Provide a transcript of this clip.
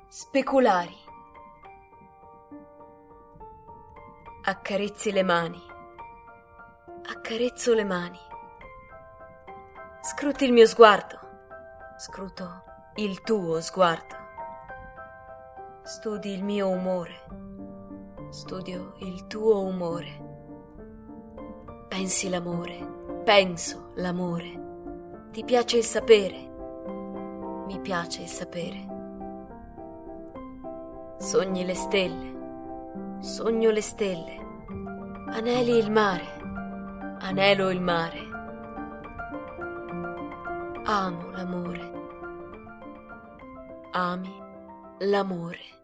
Speculari. Accarezzi le mani. Accarezzo le mani. Scruti il mio sguardo. Scruto il tuo sguardo. Studi il mio umore. Studio il tuo umore. Pensi l'amore. Penso l'amore. Ti piace il sapere. Mi piace il sapere. Sogni le stelle, sogno le stelle, aneli il mare, anelo il mare, amo l'amore, ami l'amore.